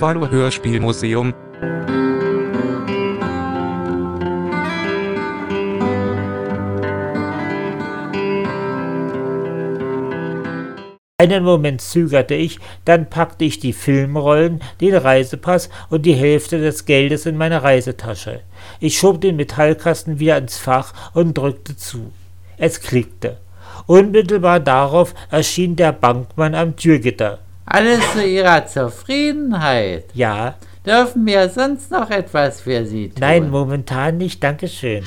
Tuvalu Hörspielmuseum. Einen Moment zögerte ich, dann packte ich die Filmrollen, den Reisepass und die Hälfte des Geldes in meine Reisetasche. Ich schob den Metallkasten wieder ins Fach und drückte zu. Es klickte. Unmittelbar darauf erschien der Bankmann am Türgitter. Alles zu Ihrer Zufriedenheit. Ja. Dürfen wir sonst noch etwas für Sie tun? Nein, momentan nicht, dankeschön.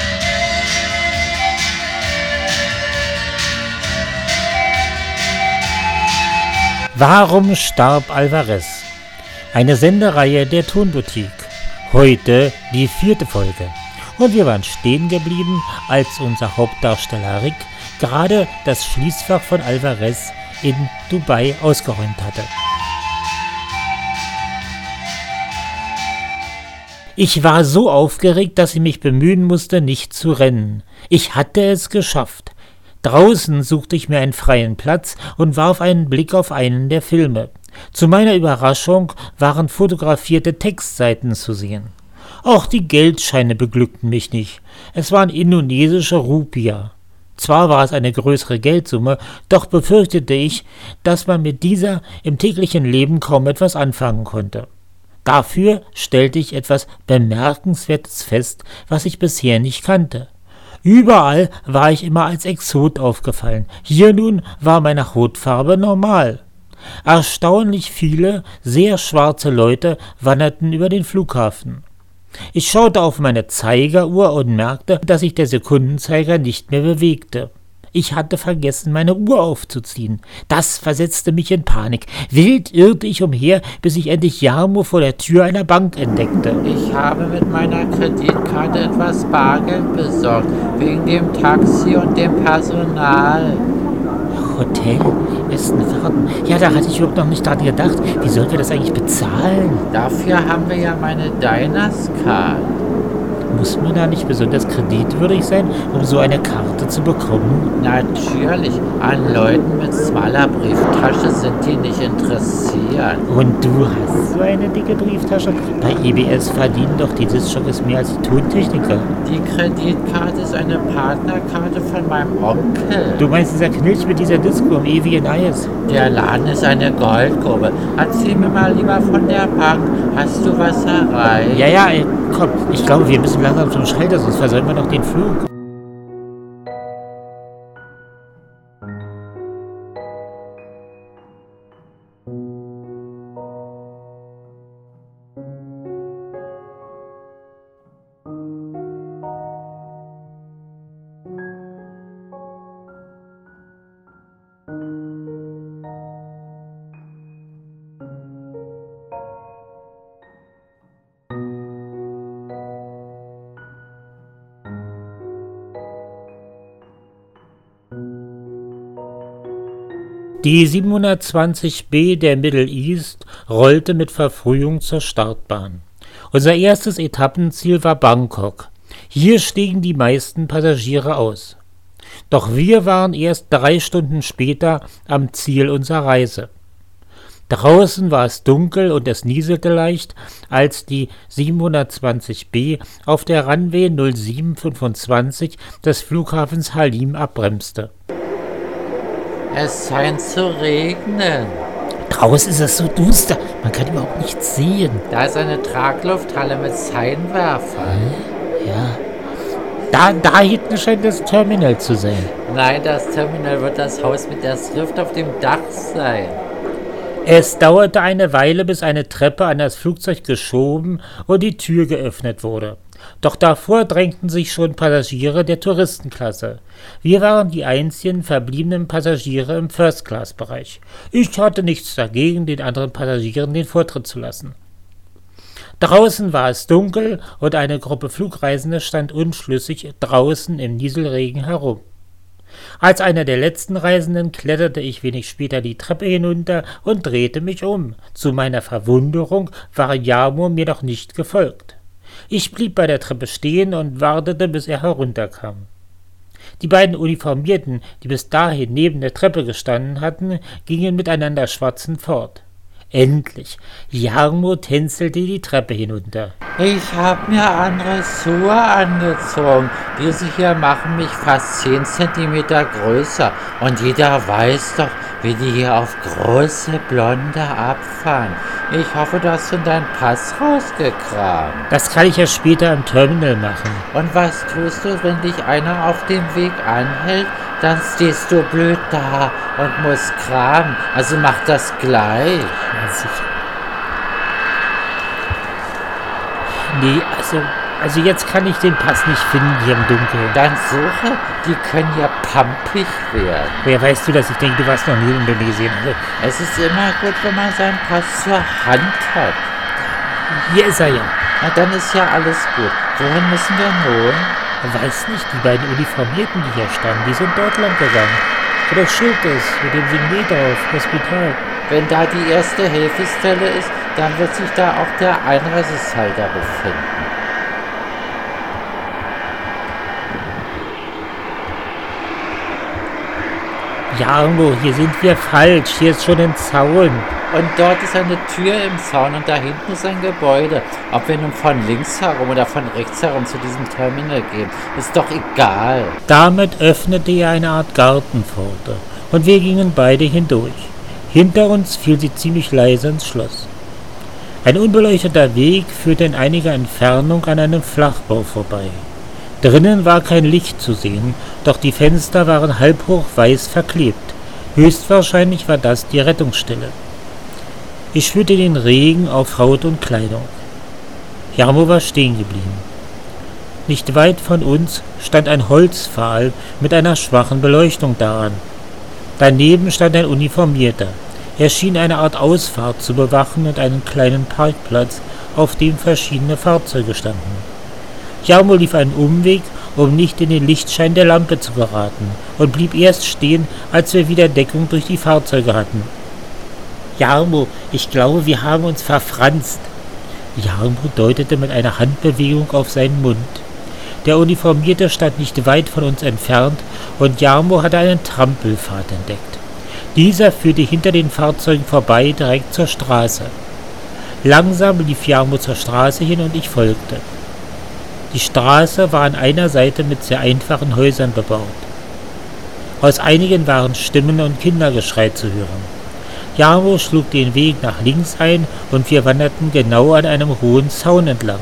Warum starb Alvarez? Eine Sendereihe der Tonboutique. Heute die 4. Folge. Und wir waren stehen geblieben, als unser Hauptdarsteller Rick gerade das Schließfach von Alvarez in Dubai ausgeräumt hatte. Ich war so aufgeregt, dass ich mich bemühen musste, nicht zu rennen. Ich hatte es geschafft. Draußen suchte ich mir einen freien Platz und warf einen Blick auf einen der Filme. Zu meiner Überraschung waren fotografierte Textseiten zu sehen. Auch die Geldscheine beglückten mich nicht. Es waren indonesische Rupiah. Zwar war es eine größere Geldsumme, doch befürchtete ich, dass man mit dieser im täglichen Leben kaum etwas anfangen konnte. Dafür stellte ich etwas Bemerkenswertes fest, was ich bisher nicht kannte. Überall war ich immer als Exot aufgefallen. Hier nun war meine Hautfarbe normal. Erstaunlich viele, sehr schwarze Leute wanderten über den Flughafen. Ich schaute auf meine Zeigeruhr und merkte, dass sich der Sekundenzeiger nicht mehr bewegte. Ich hatte vergessen, meine Uhr aufzuziehen. Das versetzte mich in Panik. Wild irrte ich umher, bis ich endlich Jarmo vor der Tür einer Bank entdeckte. Ich habe mit meiner Kreditkarte etwas Bargeld besorgt, wegen dem Taxi und dem Personal. Hotel, Essen, Warten. Ja, da hatte ich überhaupt noch nicht dran gedacht. Wie sollen wir das eigentlich bezahlen? Dafür haben wir ja meine Diners Card. Muss man da nicht besonders kreditwürdig sein, um so eine Karte zu bekommen? Natürlich. An Leuten mit smaller Brieftasche sind die nicht interessiert. Und du hast so eine dicke Brieftasche? Bei EBS verdienen doch die Diskjockeys mehr als die Tontechniker. Die Kreditkarte ist eine Partnerkarte von meinem Onkel. Du meinst dieser Knilch mit dieser Disco im ewigen Eis? Der Laden ist eine Goldgrube. Erzähl mir mal lieber von der Bank. Hast du was erreicht? Ja, komm. Ich glaube, wir müssen langsam zum Schalter, sonst versäumen wir noch den Flug. Die 720B der Middle East rollte mit Verfrühung zur Startbahn. Unser erstes Etappenziel war Bangkok. Hier stiegen die meisten Passagiere aus. Doch wir waren erst 3 Stunden später am Ziel unserer Reise. Draußen war es dunkel und es nieselte leicht, als die 720B auf der Runway 0725 des Flughafens Halim abbremste. Es scheint zu regnen. Draußen ist es so duster, man kann überhaupt nichts sehen. Da ist eine Traglufthalle mit Scheinwerfern. Ja. Da hinten scheint das Terminal zu sein. Nein, das Terminal wird das Haus mit der Schrift auf dem Dach sein. Es dauerte eine Weile, bis eine Treppe an das Flugzeug geschoben und die Tür geöffnet wurde. Doch davor drängten sich schon Passagiere der Touristenklasse. Wir waren die einzigen verbliebenen Passagiere im First-Class-Bereich. Ich hatte nichts dagegen, den anderen Passagieren den Vortritt zu lassen. Draußen war es dunkel und eine Gruppe Flugreisende stand unschlüssig draußen im Nieselregen herum. Als einer der letzten Reisenden kletterte ich wenig später die Treppe hinunter und drehte mich um. Zu meiner Verwunderung war Jarmo mir noch nicht gefolgt. Ich blieb bei der Treppe stehen und wartete, bis er herunterkam. Die beiden Uniformierten, die bis dahin neben der Treppe gestanden hatten, gingen miteinander schwatzend fort. Endlich. Jarmo tänzelte die Treppe hinunter. Ich hab mir andere Schuhe angezogen. Diese hier machen mich fast 10 Zentimeter größer. Und jeder weiß doch, wie die hier auf große Blonde abfahren. Ich hoffe, du hast schon deinen Pass rausgekramt. Das kann ich ja später am Terminal machen. Und was tust du, wenn dich einer auf dem Weg anhält? Dann stehst du blöd da und musst kramen. Also mach das gleich. Ja, sicher. Nee, also jetzt kann ich den Pass nicht finden hier im Dunkeln. Dann suche, die können ja pampig werden. Woher weißt du das? Ich denke, du warst noch nie in Indonesien. Also, Es ist immer gut, wenn man seinen Pass zur Hand hat. hier ist er ja. Na, dann ist ja alles gut. Wohin müssen wir nun? Weiß nicht, die beiden Uniformierten, die hier standen, die sind dort lang gegangen. Wo das Schild ist, mit dem Signet drauf, Hospital. Wenn da die erste Hilfestelle ist, dann wird sich da auch der Einreiseschalter befinden. Jarmo, hier sind wir falsch. Hier ist schon ein Zaun. Und dort ist eine Tür im Zaun und da hinten ist ein Gebäude. Ob wir nun von links herum oder von rechts herum zu diesem Terminal gehen, ist doch egal. Damit öffnete er eine Art Gartenpforte und wir gingen beide hindurch. Hinter uns fiel sie ziemlich leise ins Schloss. Ein unbeleuchteter Weg führte in einiger Entfernung an einem Flachbau vorbei. Drinnen war kein Licht zu sehen, doch die Fenster waren halbhoch weiß verklebt. Höchstwahrscheinlich war das die Rettungsstelle. Ich spürte den Regen auf Haut und Kleidung. Jarmo war stehen geblieben. Nicht weit von uns stand ein Holzpfahl mit einer schwachen Beleuchtung daran. Daneben stand ein Uniformierter. Er schien eine Art Ausfahrt zu bewachen und einen kleinen Parkplatz, auf dem verschiedene Fahrzeuge standen. Jarmo lief einen Umweg, um nicht in den Lichtschein der Lampe zu geraten, und blieb erst stehen, als wir wieder Deckung durch die Fahrzeuge hatten. Jarmo, ich glaube, wir haben uns verfranst. Jarmo deutete mit einer Handbewegung auf seinen Mund. Der Uniformierte stand nicht weit von uns entfernt, und Jarmo hatte einen Trampelpfad entdeckt. Dieser führte hinter den Fahrzeugen vorbei direkt zur Straße. Langsam lief Jarmo zur Straße hin und ich folgte. Die Straße war an einer Seite mit sehr einfachen Häusern bebaut. Aus einigen waren Stimmen und Kindergeschrei zu hören. Jarmo schlug den Weg nach links ein und wir wanderten genau an einem hohen Zaun entlang.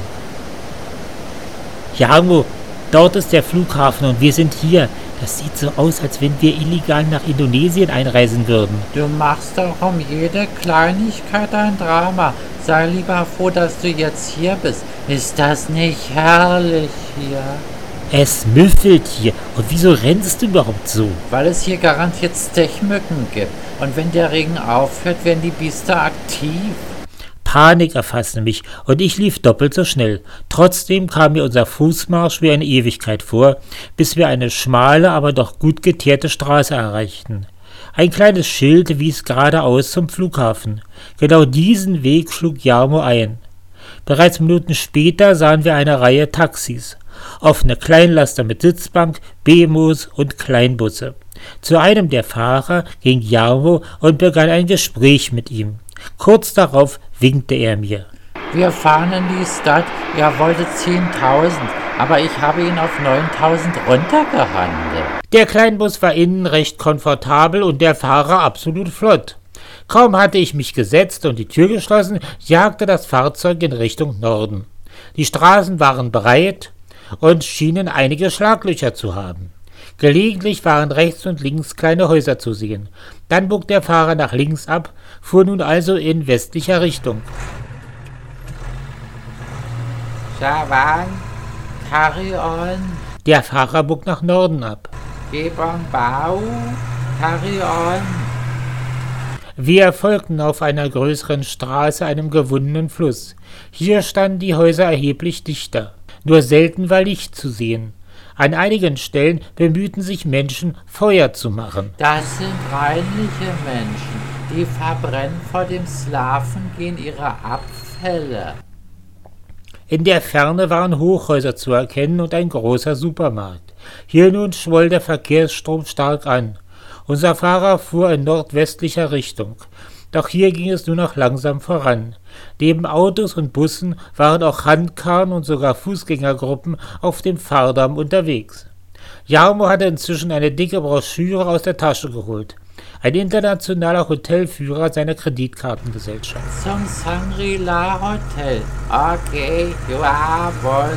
Jarmo, dort ist der Flughafen und wir sind hier. Das sieht so aus, als wenn wir illegal nach Indonesien einreisen würden. Du machst doch um jede Kleinigkeit ein Drama. Sei lieber froh, dass du jetzt hier bist. Ist das nicht herrlich hier? Es müffelt hier. Und wieso rennst du überhaupt so? Weil es hier garantiert Stechmücken gibt. Und wenn der Regen aufhört, werden die Biester aktiv. Panik erfasste mich und ich lief doppelt so schnell. Trotzdem kam mir unser Fußmarsch wie eine Ewigkeit vor, bis wir eine schmale, aber doch gut geteerte Straße erreichten. Ein kleines Schild wies geradeaus zum Flughafen. Genau diesen Weg schlug Jarmo ein. Bereits Minuten später sahen wir eine Reihe Taxis, offene Kleinlaster mit Sitzbank, BMWs und Kleinbusse. Zu einem der Fahrer ging Jarmo und begann ein Gespräch mit ihm. Kurz darauf winkte er mir. Wir fahren in die Stadt. Er wollte 10.000, aber ich habe ihn auf 9.000 runtergehandelt. Der Kleinbus war innen recht komfortabel und der Fahrer absolut flott. Kaum hatte ich mich gesetzt und die Tür geschlossen, jagte das Fahrzeug in Richtung Norden. Die Straßen waren breit und schienen einige Schlaglöcher zu haben. Gelegentlich waren rechts und links kleine Häuser zu sehen. Dann bog der Fahrer nach links ab, fuhr nun also in westlicher Richtung. Javan, carry on, Der Fahrer bog nach Norden ab. Gebong Bau, carry on. Wir folgten auf einer größeren Straße einem gewundenen Fluss. Hier standen die Häuser erheblich dichter. Nur selten war Licht zu sehen. An einigen Stellen bemühten sich Menschen, Feuer zu machen. Das sind reinliche Menschen. Die verbrennen vor dem Schlafengehen ihre Abfälle. In der Ferne waren Hochhäuser zu erkennen und ein großer Supermarkt. Hier nun schwoll der Verkehrsstrom stark an. Unser Fahrer fuhr in nordwestlicher Richtung. Doch hier ging es nur noch langsam voran. Neben Autos und Bussen waren auch Handkarren und sogar Fußgängergruppen auf dem Fahrdamm unterwegs. Jarmo hatte inzwischen eine dicke Broschüre aus der Tasche geholt. Ein internationaler Hotelführer seiner Kreditkartengesellschaft. Zum Shangri-La Hotel. Okay, ja, was?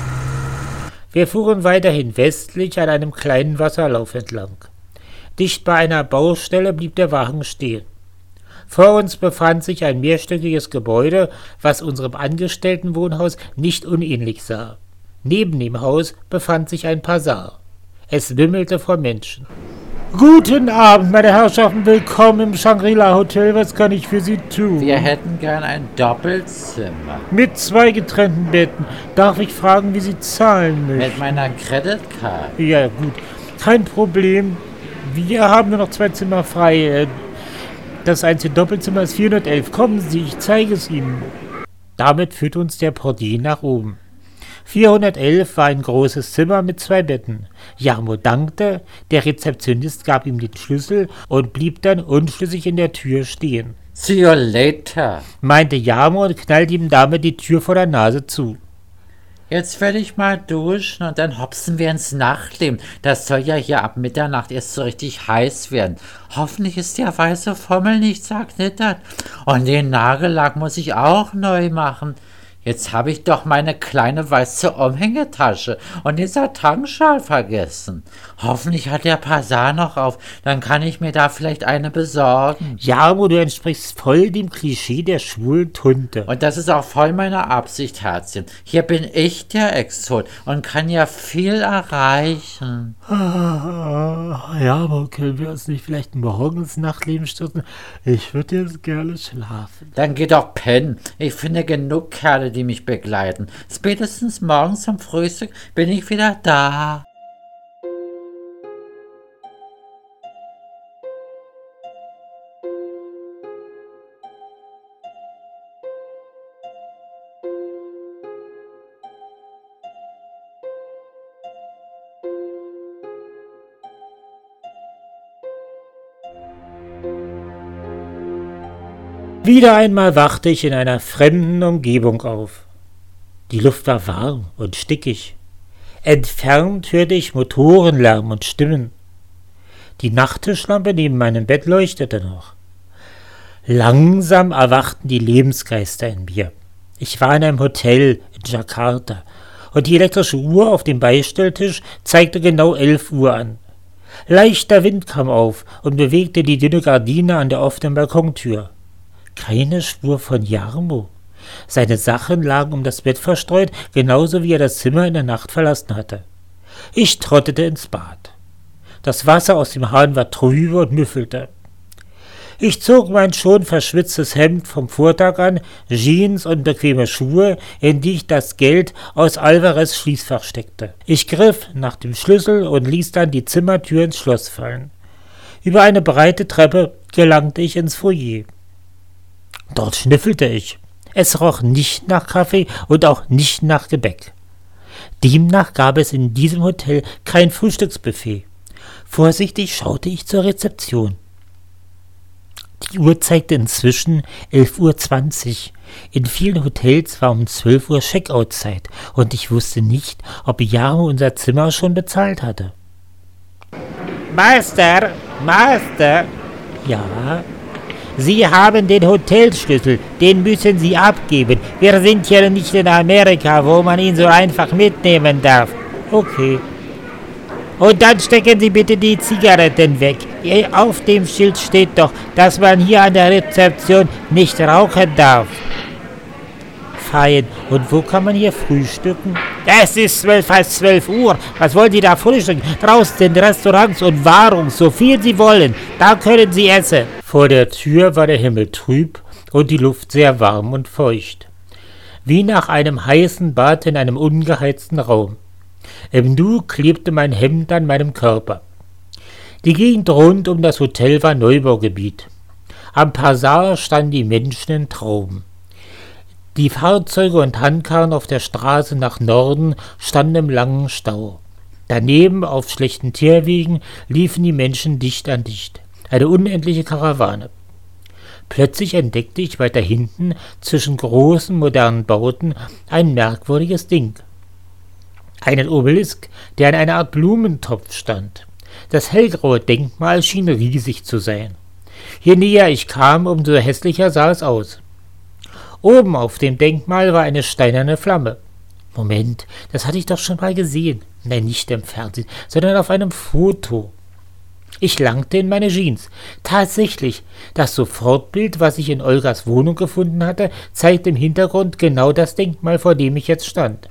Wir fuhren weiterhin westlich an einem kleinen Wasserlauf entlang. Dicht bei einer Baustelle blieb der Wagen stehen. Vor uns befand sich ein mehrstöckiges Gebäude, was unserem Angestelltenwohnhaus nicht unähnlich sah. Neben dem Haus befand sich ein Basar. Es wimmelte vor Menschen. Guten Abend, meine Herrschaften, willkommen im Shangri-La Hotel. Was kann ich für Sie tun? Wir hätten gern ein Doppelzimmer. Mit 2 getrennten Betten. Darf ich fragen, wie Sie zahlen möchten? Mit meiner Kreditkarte. Ja, gut. Kein Problem. Wir haben nur noch 2 Zimmer frei. Das einzige Doppelzimmer ist 411. Kommen Sie, ich zeige es Ihnen. Damit führte uns der Portier nach oben. 411 war ein großes Zimmer mit 2 Betten. Jarmo dankte, der Rezeptionist gab ihm den Schlüssel und blieb dann unschlüssig in der Tür stehen. See you later, meinte Jarmo und knallte ihm damit die Tür vor der Nase zu. Jetzt werde ich mal duschen und dann hopsen wir ins Nachtleben. Das soll ja hier ab Mitternacht erst so richtig heiß werden. Hoffentlich ist der weiße Fummel nicht zerknittert. Und den Nagellack muss ich auch neu machen. Jetzt habe ich doch meine kleine weiße Umhängetasche und dieser Tankschal vergessen. Hoffentlich hat der Basar noch auf, dann kann ich mir da vielleicht eine besorgen. Jarmo, du entsprichst voll dem Klischee der schwulen Tunte. Und das ist auch voll meine Absicht, Herzchen. Hier bin ich der Exot und kann ja viel erreichen. Jarmo, können wir uns nicht vielleicht morgen ins Nachtleben stürzen? Ich würde jetzt gerne schlafen. Dann geh doch pennen. Ich finde genug Kerle, die mich begleiten. Spätestens morgens zum Frühstück bin ich wieder da. Wieder einmal wachte ich in einer fremden Umgebung auf. Die Luft war warm und stickig. Entfernt hörte ich Motorenlärm und Stimmen. Die Nachttischlampe neben meinem Bett leuchtete noch. Langsam erwachten die Lebensgeister in mir. Ich war in einem Hotel in Jakarta und die elektrische Uhr auf dem Beistelltisch zeigte genau 11 Uhr an. Leichter Wind kam auf und bewegte die dünne Gardine an der offenen Balkontür. Keine Spur von Jarmo. Seine Sachen lagen um das Bett verstreut, genauso wie er das Zimmer in der Nacht verlassen hatte. Ich trottete ins Bad. Das Wasser aus dem Hahn war trübe und müffelte. Ich zog mein schon verschwitztes Hemd vom Vortag an, Jeans und bequeme Schuhe, in die ich das Geld aus Alvarez' Schließfach steckte. Ich griff nach dem Schlüssel und ließ dann die Zimmertür ins Schloss fallen. Über eine breite Treppe gelangte ich ins Foyer. Dort schnüffelte ich. Es roch nicht nach Kaffee und auch nicht nach Gebäck. Demnach gab es in diesem Hotel kein Frühstücksbuffet. Vorsichtig schaute ich zur Rezeption. Die Uhr zeigte inzwischen 11:20 Uhr. In vielen Hotels war um 12 Uhr Checkout-Zeit und ich wusste nicht, ob Jarmo unser Zimmer schon bezahlt hatte. Meister! Ja? Sie haben den Hotelschlüssel, den müssen Sie abgeben. Wir sind hier nicht in Amerika, wo man ihn so einfach mitnehmen darf. Okay. Und dann stecken Sie bitte die Zigaretten weg. Auf dem Schild steht doch, dass man hier an der Rezeption nicht rauchen darf. Fein. Und wo kann man hier frühstücken? Es ist fast 12 Uhr. Was wollen Sie da frühstücken? Draußen sind Restaurants und Wahrung, so viel Sie wollen. Da können Sie essen. Vor der Tür war der Himmel trüb und die Luft sehr warm und feucht. Wie nach einem heißen Bad in einem ungeheizten Raum. Im Nu klebte mein Hemd an meinem Körper. Die Gegend rund um das Hotel war Neubaugebiet. Am Basar standen die Menschen in Trauben. Die Fahrzeuge und Handkarren auf der Straße nach Norden standen im langen Stau. Daneben, auf schlechten Teerwegen, liefen die Menschen dicht an dicht. Eine unendliche Karawane. Plötzlich entdeckte ich weiter hinten zwischen großen modernen Bauten ein merkwürdiges Ding. Einen Obelisk, der in einer Art Blumentopf stand. Das hellgraue Denkmal schien riesig zu sein. Je näher ich kam, umso hässlicher sah es aus. Oben auf dem Denkmal war eine steinerne Flamme. Moment, das hatte ich doch schon mal gesehen. Nein, nicht im Fernsehen, sondern auf einem Foto. Ich langte in meine Jeans. Tatsächlich, das Sofortbild, was ich in Olgas Wohnung gefunden hatte, zeigte im Hintergrund genau das Denkmal, vor dem ich jetzt stand.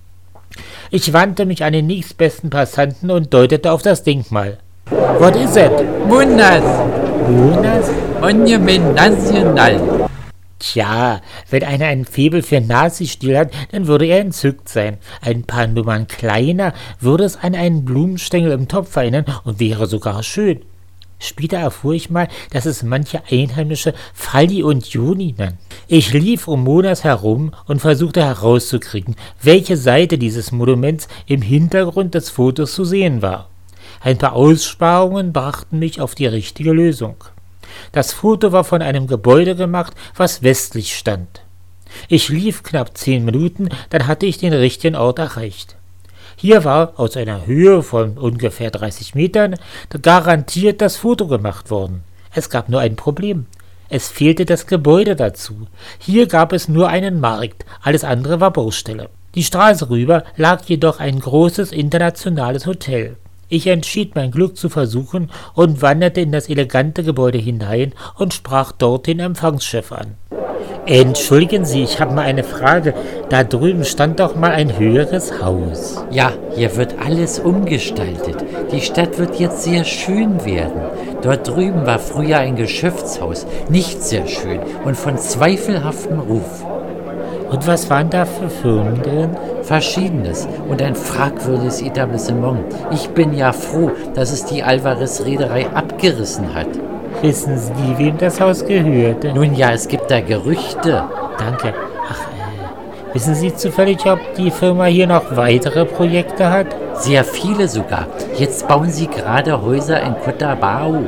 Ich wandte mich an den nächstbesten Passanten und deutete auf das Denkmal. What is it? Munas! Munas? Monument Nacional! Tja, wenn einer ein Faible für Nazi-Stil hat, dann würde er entzückt sein. Ein paar Nummern kleiner würde es an einen Blumenstängel im Topf erinnern und wäre sogar schön. Später erfuhr ich mal, dass es manche Einheimische Falli und Joni nennen. Ich lief um Munas herum und versuchte herauszukriegen, welche Seite dieses Monuments im Hintergrund des Fotos zu sehen war. Ein paar Aussparungen brachten mich auf die richtige Lösung. Das Foto war von einem Gebäude gemacht, was westlich stand. Ich lief knapp 10 Minuten, dann hatte ich den richtigen Ort erreicht. Hier war aus einer Höhe von ungefähr 30 Metern garantiert das Foto gemacht worden. Es gab nur ein Problem. Es fehlte das Gebäude dazu. Hier gab es nur einen Markt, alles andere war Baustelle. Die Straße rüber lag jedoch ein großes internationales Hotel. Ich entschied, mein Glück zu versuchen und wanderte in das elegante Gebäude hinein und sprach dort den Empfangschef an. Entschuldigen Sie, ich habe mal eine Frage. Da drüben stand doch mal ein höheres Haus. Ja, hier wird alles umgestaltet. Die Stadt wird jetzt sehr schön werden. Dort drüben war früher ein Geschäftshaus, nicht sehr schön und von zweifelhaftem Ruf. Und was waren da für Firmen drin? Verschiedenes und ein fragwürdiges Etablissement. Ich bin ja froh, dass es die Alvarez-Reederei abgerissen hat. Wissen Sie, wem das Haus gehörte? Nun ja, es gibt da Gerüchte. Danke. Wissen Sie zufällig, ob die Firma hier noch weitere Projekte hat? Sehr viele sogar. Jetzt bauen sie gerade Häuser in Cotabao.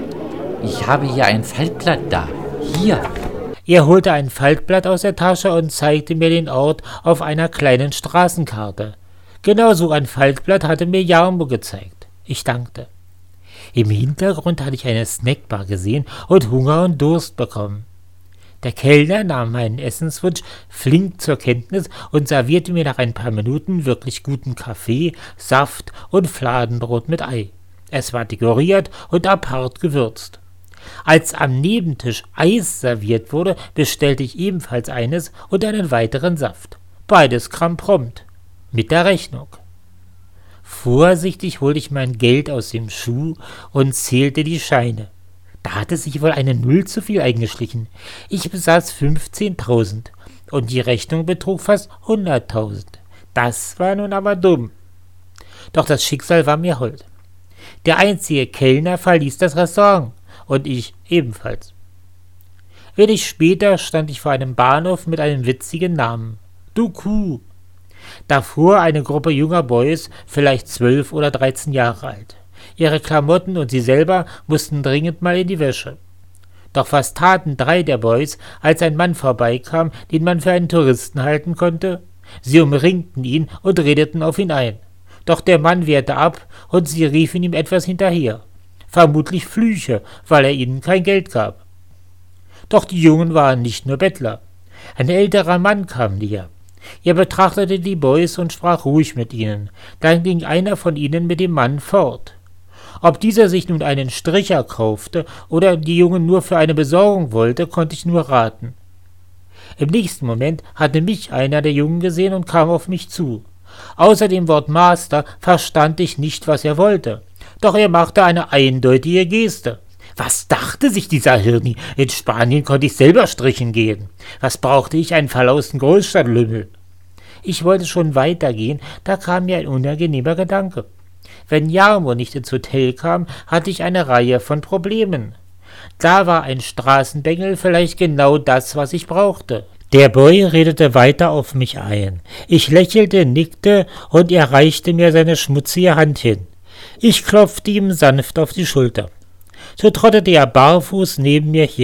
Ich habe hier ein Faltblatt da. Hier. Er holte ein Faltblatt aus der Tasche und zeigte mir den Ort auf einer kleinen Straßenkarte. Genau so ein Faltblatt hatte mir Jarmo gezeigt. Ich dankte. Im Hintergrund hatte ich eine Snackbar gesehen und Hunger und Durst bekommen. Der Kellner nahm meinen Essenswunsch flink zur Kenntnis und servierte mir nach ein paar Minuten wirklich guten Kaffee, Saft und Fladenbrot mit Ei. Es war dekoriert und apart gewürzt. Als am Nebentisch Eis serviert wurde, bestellte ich ebenfalls eines und einen weiteren Saft. Beides kam prompt. Mit der Rechnung. Vorsichtig holte ich mein Geld aus dem Schuh und zählte die Scheine. Da hatte sich wohl eine Null zu viel eingeschlichen. Ich besaß 15.000 und die Rechnung betrug fast 100.000. Das war nun aber dumm. Doch das Schicksal war mir hold. Der einzige Kellner verließ das Restaurant und ich ebenfalls. Wenig später stand ich vor einem Bahnhof mit einem witzigen Namen. Du Kuh. Davor eine Gruppe junger Boys, vielleicht 12 oder 13 Jahre alt. Ihre Klamotten und sie selber mussten dringend mal in die Wäsche. Doch was taten 3 der Boys, als ein Mann vorbeikam, den man für einen Touristen halten konnte? Sie umringten ihn und redeten auf ihn ein. Doch der Mann wehrte ab und sie riefen ihm etwas hinterher. Vermutlich Flüche, weil er ihnen kein Geld gab. Doch die Jungen waren nicht nur Bettler. Ein älterer Mann kam näher. Er betrachtete die Boys und sprach ruhig mit ihnen. Dann ging einer von ihnen mit dem Mann fort. Ob dieser sich nun einen Stricher kaufte oder die Jungen nur für eine Besorgung wollte, konnte ich nur raten. Im nächsten Moment hatte mich einer der Jungen gesehen und kam auf mich zu. Außer dem Wort Master verstand ich nicht, was er wollte. Doch er machte eine eindeutige Geste. Was dachte sich dieser Hirni? In Spanien konnte ich selber strichen gehen. Was brauchte ich einen verlausten Großstadtlümmel? Ich wollte schon weitergehen, da kam mir ein unangenehmer Gedanke. Wenn Jarmo nicht ins Hotel kam, hatte ich eine Reihe von Problemen. Da war ein Straßenbengel vielleicht genau das, was ich brauchte. Der Boy redete weiter auf mich ein. Ich lächelte, nickte und er reichte mir seine schmutzige Hand hin. Ich klopfte ihm sanft auf die Schulter. So trottete er barfuß neben mir her.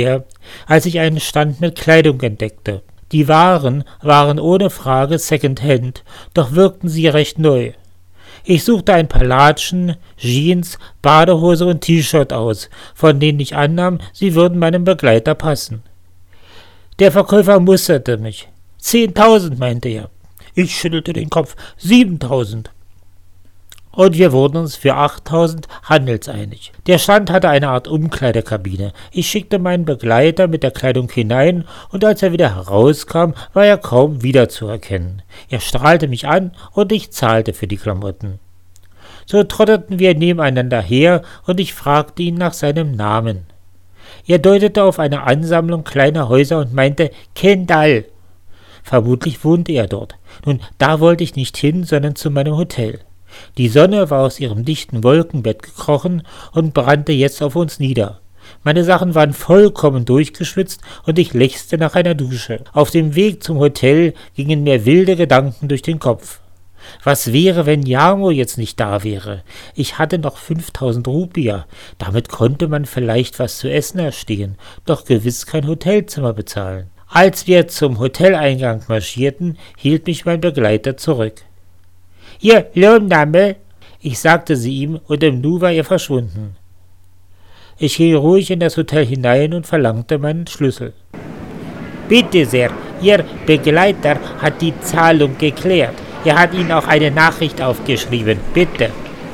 als ich einen Stand mit Kleidung entdeckte. Die Waren waren ohne Frage Secondhand, doch wirkten sie recht neu. Ich suchte ein paar Latschen, Jeans, Badehose und T-Shirt aus, von denen ich annahm, sie würden meinem Begleiter passen. Der Verkäufer musterte mich. 10.000, meinte er. Ich schüttelte den Kopf. 7.000. Und wir wurden uns für 8.000 handelseinig. Der Stand hatte eine Art Umkleidekabine. Ich schickte meinen Begleiter mit der Kleidung hinein, und als er wieder herauskam, war er kaum wiederzuerkennen. Er strahlte mich an, und ich zahlte für die Klamotten. So trotteten wir nebeneinander her, und ich fragte ihn nach seinem Namen. Er deutete auf eine Ansammlung kleiner Häuser und meinte Kendall. Vermutlich wohnte er dort. Nun, da wollte ich nicht hin, sondern zu meinem Hotel. Die Sonne war aus ihrem dichten Wolkenbett gekrochen und brannte jetzt auf uns nieder. Meine Sachen waren vollkommen durchgeschwitzt und ich lechzte nach einer Dusche. Auf dem Weg zum Hotel gingen mir wilde Gedanken durch den Kopf. Was wäre, wenn Jarmo jetzt nicht da wäre? Ich hatte noch 5.000 Rupier. Damit konnte man vielleicht was zu essen erstehen, doch gewiss kein Hotelzimmer bezahlen. Als wir zum Hoteleingang marschierten, hielt mich mein Begleiter zurück. »Ihr Lohnname?« Ich sagte sie ihm, und im Nu war er verschwunden. Ich ging ruhig in das Hotel hinein und verlangte meinen Schlüssel. »Bitte sehr, Ihr Begleiter hat die Zahlung geklärt. Er hat Ihnen auch eine Nachricht aufgeschrieben. Bitte.«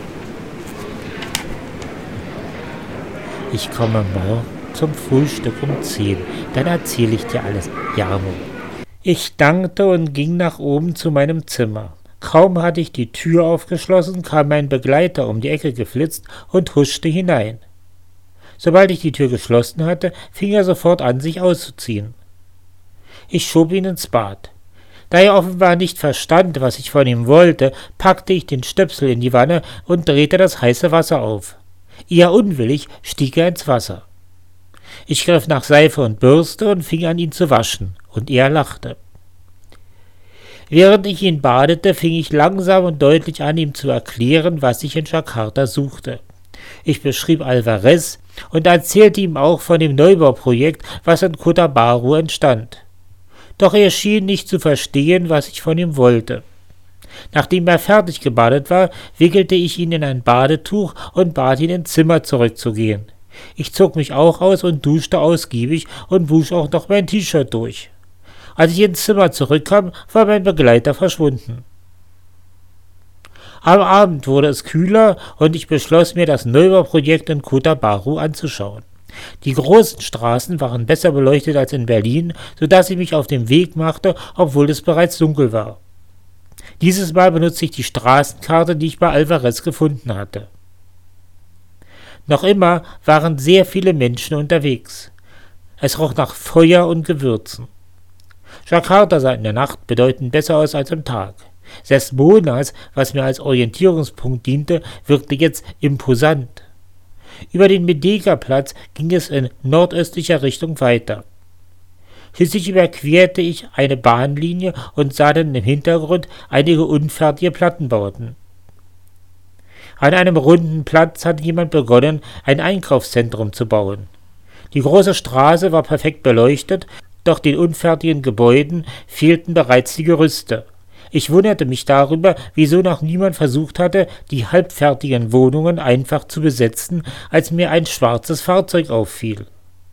»Ich komme morgen zum Frühstück um 10. Dann erzähle ich dir alles, Jarmo.« Ich dankte und ging nach oben zu meinem Zimmer. Kaum hatte ich die Tür aufgeschlossen, kam mein Begleiter um die Ecke geflitzt und huschte hinein. Sobald ich die Tür geschlossen hatte, fing er sofort an, sich auszuziehen. Ich schob ihn ins Bad. Da er offenbar nicht verstand, was ich von ihm wollte, packte ich den Stöpsel in die Wanne und drehte das heiße Wasser auf. Eher unwillig stieg er ins Wasser. Ich griff nach Seife und Bürste und fing an, ihn zu waschen, und er lachte. Während ich ihn badete, fing ich langsam und deutlich an, ihm zu erklären, was ich in Jakarta suchte. Ich beschrieb Alvarez und erzählte ihm auch von dem Neubauprojekt, was in Kota Bharu entstand. Doch er schien nicht zu verstehen, was ich von ihm wollte. Nachdem er fertig gebadet war, wickelte ich ihn in ein Badetuch und bat ihn, ins Zimmer zurückzugehen. Ich zog mich auch aus und duschte ausgiebig und wusch auch noch mein T-Shirt durch. Als ich ins Zimmer zurückkam, war mein Begleiter verschwunden. Am Abend wurde es kühler und ich beschloss mir, das Neubauprojekt in Kota Bharu anzuschauen. Die großen Straßen waren besser beleuchtet als in Berlin, sodass ich mich auf den Weg machte, obwohl es bereits dunkel war. Dieses Mal benutzte ich die Straßenkarte, die ich bei Alvarez gefunden hatte. Noch immer waren sehr viele Menschen unterwegs. Es roch nach Feuer und Gewürzen. Jakarta sah in der Nacht bedeutend besser aus als am Tag. Selbst Monas, was mir als Orientierungspunkt diente, wirkte jetzt imposant. Über den Merdeka-Platz ging es in nordöstlicher Richtung weiter. Schließlich überquerte ich eine Bahnlinie und sah dann im Hintergrund einige unfertige Plattenbauten. An einem runden Platz hatte jemand begonnen, ein Einkaufszentrum zu bauen. Die große Straße war perfekt beleuchtet, doch den unfertigen Gebäuden fehlten bereits die Gerüste. Ich wunderte mich darüber, wieso noch niemand versucht hatte, die halbfertigen Wohnungen einfach zu besetzen, als mir ein schwarzes Fahrzeug auffiel.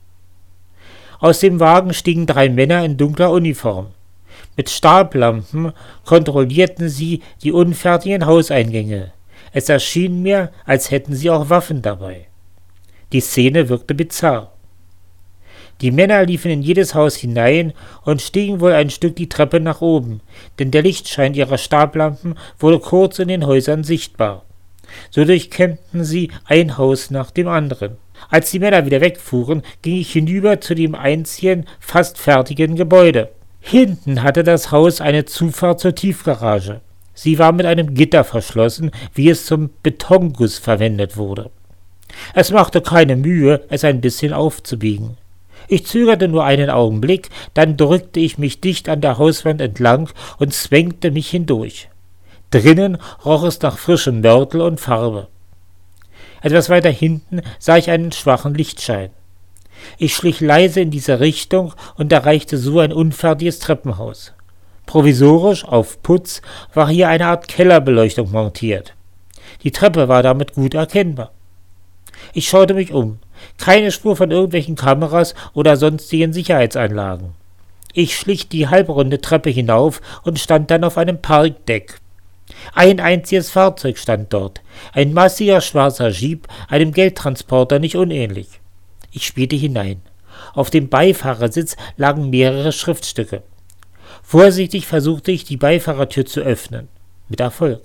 Aus dem Wagen stiegen 3 Männer in dunkler Uniform. Mit Stablampen kontrollierten sie die unfertigen Hauseingänge. Es erschien mir, als hätten sie auch Waffen dabei. Die Szene wirkte bizarr. Die Männer liefen in jedes Haus hinein und stiegen wohl ein Stück die Treppe nach oben, denn der Lichtschein ihrer Stablampen wurde kurz in den Häusern sichtbar. So durchkämmten sie ein Haus nach dem anderen. Als die Männer wieder wegfuhren, ging ich hinüber zu dem einzigen, fast fertigen Gebäude. Hinten hatte das Haus eine Zufahrt zur Tiefgarage. Sie war mit einem Gitter verschlossen, wie es zum Betonguss verwendet wurde. Es machte keine Mühe, es ein bisschen aufzubiegen. Ich zögerte nur einen Augenblick, dann drückte ich mich dicht an der Hauswand entlang und zwängte mich hindurch. Drinnen roch es nach frischem Mörtel und Farbe. Etwas weiter hinten sah ich einen schwachen Lichtschein. Ich schlich leise in diese Richtung und erreichte so ein unfertiges Treppenhaus. Provisorisch auf Putz war hier eine Art Kellerbeleuchtung montiert. Die Treppe war damit gut erkennbar. Ich schaute mich um. Keine Spur von irgendwelchen Kameras oder sonstigen Sicherheitsanlagen. Ich schlich die halbrunde Treppe hinauf und stand dann auf einem Parkdeck. Ein einziges Fahrzeug stand dort, ein massiger schwarzer Jeep, einem Geldtransporter nicht unähnlich. Ich spähte hinein. Auf dem Beifahrersitz lagen mehrere Schriftstücke. Vorsichtig versuchte ich, die Beifahrertür zu öffnen. Mit Erfolg.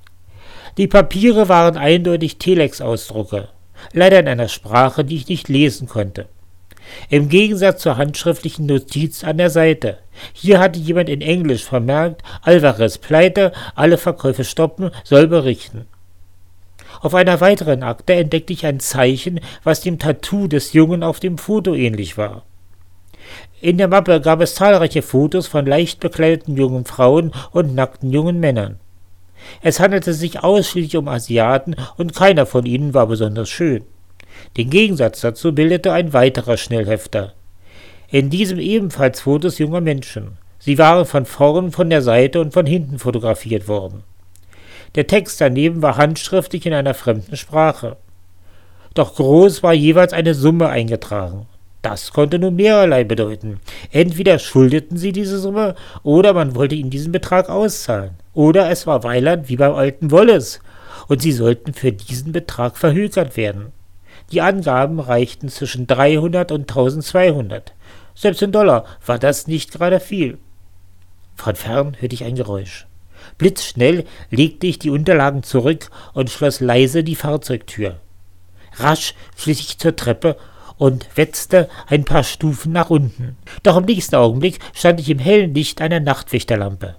Die Papiere waren eindeutig Telex-Ausdrucke, leider in einer Sprache, die ich nicht lesen konnte. Im Gegensatz zur handschriftlichen Notiz an der Seite. Hier hatte jemand in Englisch vermerkt, Alvarez pleite, alle Verkäufe stoppen, soll berichten. Auf einer weiteren Akte entdeckte ich ein Zeichen, was dem Tattoo des Jungen auf dem Foto ähnlich war. In der Mappe gab es zahlreiche Fotos von leicht bekleideten jungen Frauen und nackten jungen Männern. Es handelte sich ausschließlich um Asiaten und keiner von ihnen war besonders schön. Den Gegensatz dazu bildete ein weiterer Schnellhefter. In diesem ebenfalls Fotos junger Menschen. Sie waren von vorn, von der Seite und von hinten fotografiert worden. Der Text daneben war handschriftlich in einer fremden Sprache. Doch groß war jeweils eine Summe eingetragen. Das konnte nun mehrerlei bedeuten. Entweder schuldeten sie diese Summe, oder man wollte ihnen diesen Betrag auszahlen. Oder es war Weiland wie beim alten Wolles, und sie sollten für diesen Betrag verhökert werden. Die Angaben reichten zwischen 300 und 1200. Selbst in Dollar war das nicht gerade viel. Von fern hörte ich ein Geräusch. Blitzschnell legte ich die Unterlagen zurück und schloss leise die Fahrzeugtür. Rasch schlich ich zur Treppe und wetzte ein paar Stufen nach unten. Doch im nächsten Augenblick stand ich im hellen Licht einer Nachtwächterlampe.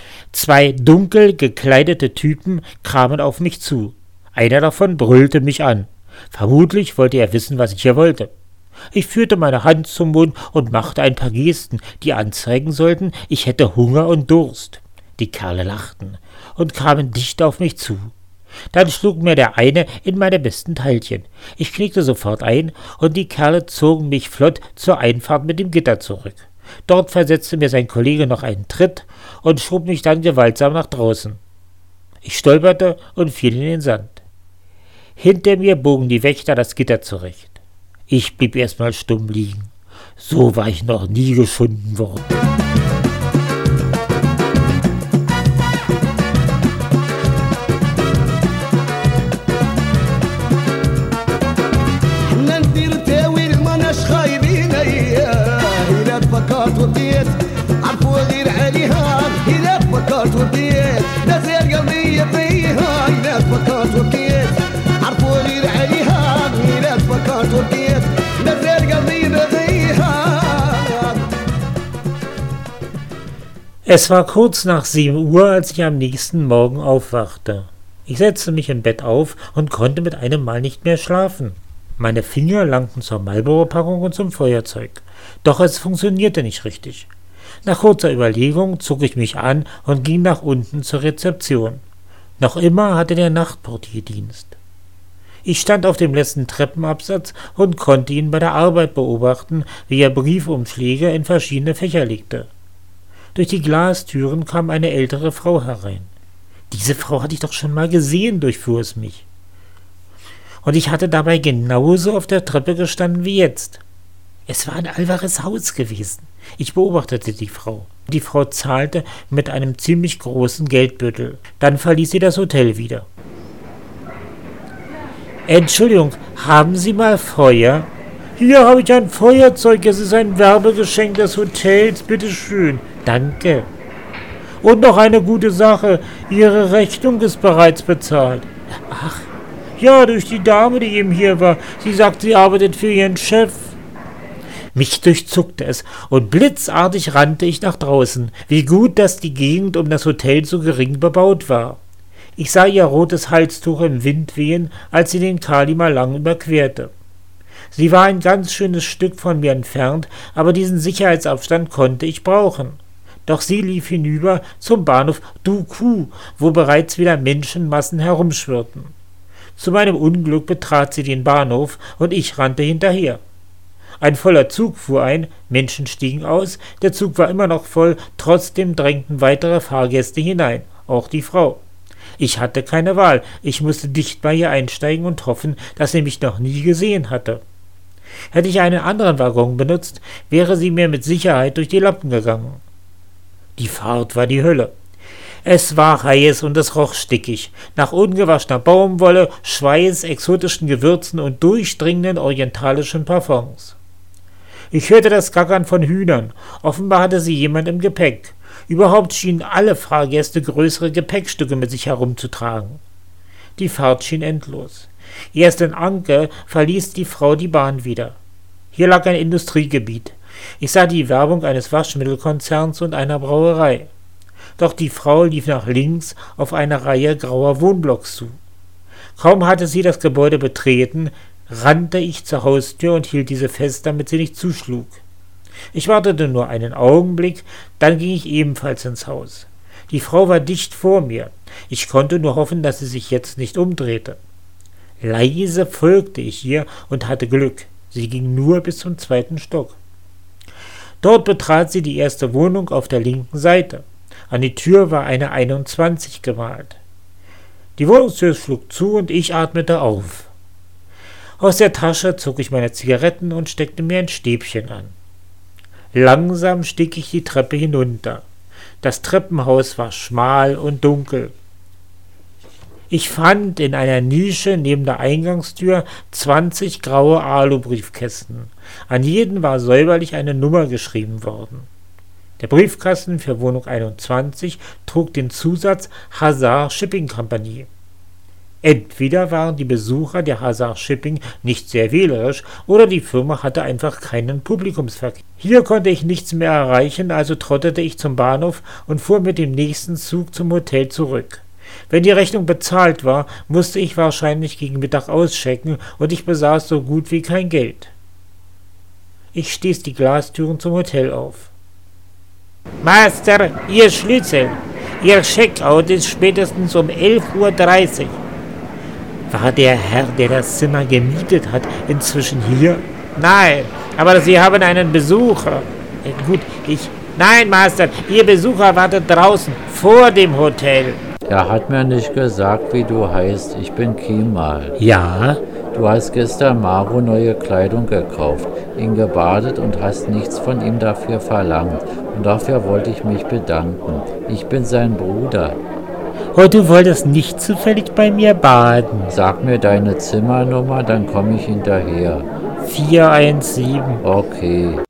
2 dunkel gekleidete Typen kamen auf mich zu. Einer davon brüllte mich an. Vermutlich wollte er wissen, was ich hier wollte. Ich führte meine Hand zum Mund und machte ein paar Gesten, die anzeigen sollten, ich hätte Hunger und Durst. Die Kerle lachten und kamen dicht auf mich zu. Dann schlug mir der eine in meine besten Teilchen. Ich knickte sofort ein, und die Kerle zogen mich flott zur Einfahrt mit dem Gitter zurück. Dort versetzte mir sein Kollege noch einen Tritt und schob mich dann gewaltsam nach draußen. Ich stolperte und fiel in den Sand. Hinter mir bogen die Wächter das Gitter zurecht. Ich blieb erstmal stumm liegen. So war ich noch nie gefunden worden. Es war kurz nach 7 Uhr, als ich am nächsten Morgen aufwachte. Ich setzte mich im Bett auf und konnte mit einem Mal nicht mehr schlafen. Meine Finger langten zur Marlboro-Packung und zum Feuerzeug. Doch es funktionierte nicht richtig. Nach kurzer Überlegung zog ich mich an und ging nach unten zur Rezeption. Noch immer hatte der Nachtportier Dienst. Ich stand auf dem letzten Treppenabsatz und konnte ihn bei der Arbeit beobachten, wie er Briefumschläge in verschiedene Fächer legte. Durch die Glastüren kam eine ältere Frau herein. Diese Frau hatte ich doch schon mal gesehen, durchfuhr es mich. Und ich hatte dabei genauso auf der Treppe gestanden wie jetzt. Es war in Alvarez' Haus gewesen. Ich beobachtete die Frau. Die Frau zahlte mit einem ziemlich großen Geldbeutel. Dann verließ sie das Hotel wieder. Entschuldigung, haben Sie mal Feuer? Hier habe ich ein Feuerzeug, es ist ein Werbegeschenk des Hotels, bitteschön. Danke. Und noch eine gute Sache, Ihre Rechnung ist bereits bezahlt. Ach, ja, durch die Dame, die eben hier war. Sie sagt, sie arbeitet für Ihren Chef. Mich durchzuckte es, und blitzartig rannte ich nach draußen. Wie gut, dass die Gegend um das Hotel so gering bebaut war. Ich sah ihr rotes Halstuch im Wind wehen, als sie den Kalima lang überquerte. Sie war ein ganz schönes Stück von mir entfernt, aber diesen Sicherheitsabstand konnte ich brauchen. Doch sie lief hinüber zum Bahnhof Duku, wo bereits wieder Menschenmassen herumschwirrten. Zu meinem Unglück betrat sie den Bahnhof, und ich rannte hinterher. Ein voller Zug fuhr ein, Menschen stiegen aus, der Zug war immer noch voll, trotzdem drängten weitere Fahrgäste hinein, auch die Frau. Ich hatte keine Wahl, ich musste dicht bei ihr einsteigen und hoffen, dass sie mich noch nie gesehen hatte. Hätte ich einen anderen Waggon benutzt, wäre sie mir mit Sicherheit durch die Lappen gegangen. Die Fahrt war die Hölle. Es war heiß und es roch stickig, nach ungewaschener Baumwolle, Schweiß, exotischen Gewürzen und durchdringenden orientalischen Parfums. Ich hörte das Gackern von Hühnern, offenbar hatte sie jemand im Gepäck. Überhaupt schienen alle Fahrgäste größere Gepäckstücke mit sich herumzutragen. Die Fahrt schien endlos. Erst in Anke verließ die Frau die Bahn wieder. Hier lag ein Industriegebiet. Ich sah die Werbung eines Waschmittelkonzerns und einer Brauerei. Doch die Frau lief nach links auf eine Reihe grauer Wohnblocks zu. Kaum hatte sie das Gebäude betreten, rannte ich zur Haustür und hielt diese fest, damit sie nicht zuschlug. Ich wartete nur einen Augenblick, dann ging ich ebenfalls ins Haus. Die Frau war dicht vor mir. Ich konnte nur hoffen, dass sie sich jetzt nicht umdrehte. Leise folgte ich ihr und hatte Glück. Sie ging nur bis zum 2. Stock. Dort betrat sie die erste Wohnung auf der linken Seite. An die Tür war eine 21 gemalt. Die Wohnungstür schlug zu und ich atmete auf. Aus der Tasche zog ich meine Zigaretten und steckte mir ein Stäbchen an. Langsam stieg ich die Treppe hinunter. Das Treppenhaus war schmal und dunkel. Ich fand in einer Nische neben der Eingangstür 20 graue Alubriefkästen. An jeden war säuberlich eine Nummer geschrieben worden. Der Briefkasten für Wohnung 21 trug den Zusatz Hazard Shipping Company. Entweder waren die Besucher der Hazard Shipping nicht sehr wählerisch oder die Firma hatte einfach keinen Publikumsverkehr. Hier konnte ich nichts mehr erreichen, also trottete ich zum Bahnhof und fuhr mit dem nächsten Zug zum Hotel zurück. Wenn die Rechnung bezahlt war, musste ich wahrscheinlich gegen Mittag auschecken und ich besaß so gut wie kein Geld. Ich stieß die Glastüren zum Hotel auf. »Master, Ihr Schlüssel. Ihr Checkout ist spätestens um 11:30 Uhr. War der Herr, der das Zimmer gemietet hat, inzwischen hier? Nein, aber Sie haben einen Besucher. Nein, Master, Ihr Besucher wartet draußen, vor dem Hotel. Er hat mir nicht gesagt, wie du heißt. Ich bin Kemal. Ja? Du hast gestern Maro neue Kleidung gekauft, ihn gebadet und hast nichts von ihm dafür verlangt. Und dafür wollte ich mich bedanken. Ich bin sein Bruder. Oh, du wolltest nicht zufällig bei mir baden? Sag mir deine Zimmernummer, dann komme ich hinterher. 417. Okay.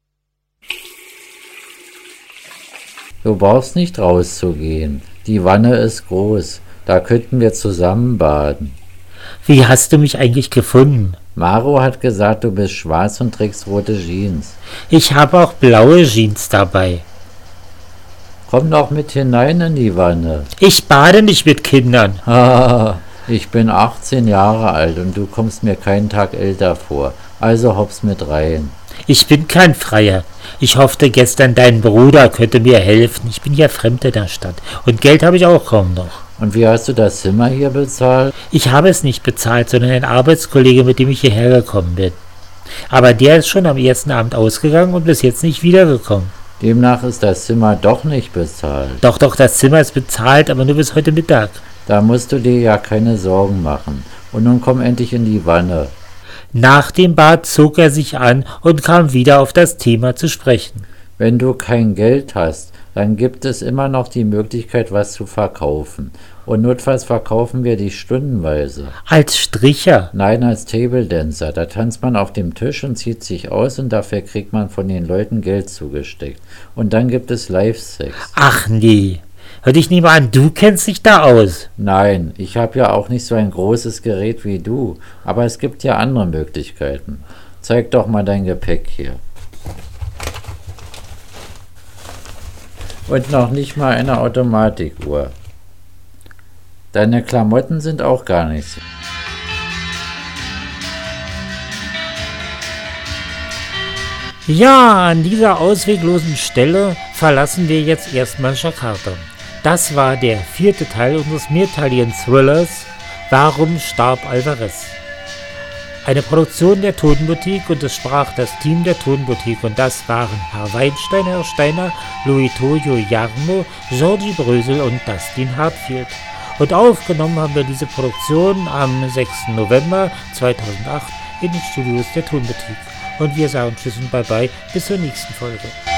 Du brauchst nicht rauszugehen. Die Wanne ist groß. Da könnten wir zusammen baden. Wie hast du mich eigentlich gefunden? Maro hat gesagt, du bist schwarz und trägst rote Jeans. Ich habe auch blaue Jeans dabei. Komm doch mit hinein in die Wanne. Ich bade nicht mit Kindern. Ich bin 18 Jahre alt und du kommst mir keinen Tag älter vor. Also hops mit rein. Ich bin kein Freier. Ich hoffte gestern, dein Bruder könnte mir helfen. Ich bin ja fremd in der Stadt. Und Geld habe ich auch kaum noch. Und wie hast du das Zimmer hier bezahlt? Ich habe es nicht bezahlt, sondern ein Arbeitskollege, mit dem ich hierher gekommen bin. Aber der ist schon am ersten Abend ausgegangen und bis jetzt nicht wiedergekommen. Demnach ist das Zimmer doch nicht bezahlt. Doch, das Zimmer ist bezahlt, aber nur bis heute Mittag. Da musst du dir ja keine Sorgen machen. Und nun komm endlich in die Wanne. Nach dem Bad zog er sich an und kam wieder auf das Thema zu sprechen. Wenn du kein Geld hast, dann gibt es immer noch die Möglichkeit, was zu verkaufen. Und notfalls verkaufen wir dich stundenweise. Als Stricher? Nein, als Table Dancer. Da tanzt man auf dem Tisch und zieht sich aus und dafür kriegt man von den Leuten Geld zugesteckt. Und dann gibt es Live-Sex. Ach nee. Und ich nehme an, du kennst dich da aus. Nein, ich habe ja auch nicht so ein großes Gerät wie du. Aber es gibt ja andere Möglichkeiten. Zeig doch mal dein Gepäck hier. Und noch nicht mal eine Automatikuhr. Deine Klamotten sind auch gar nicht so. Ja, an dieser ausweglosen Stelle verlassen wir jetzt erstmal Jakarta. Das war der 4. Teil unseres mehrteiligen Thrillers Warum starb Alvarez? Eine Produktion der Tonboutique und es sprach das Team der Tonboutique und das waren Herr Weinstein, Herr Steiner, Louis Tojo Jarmo, Georgie Brösel und Dustin Hartfield. Und aufgenommen haben wir diese Produktion am 6. November 2008 in den Studios der Tonboutique. Und wir sagen Tschüss und Bye-Bye bis zur nächsten Folge.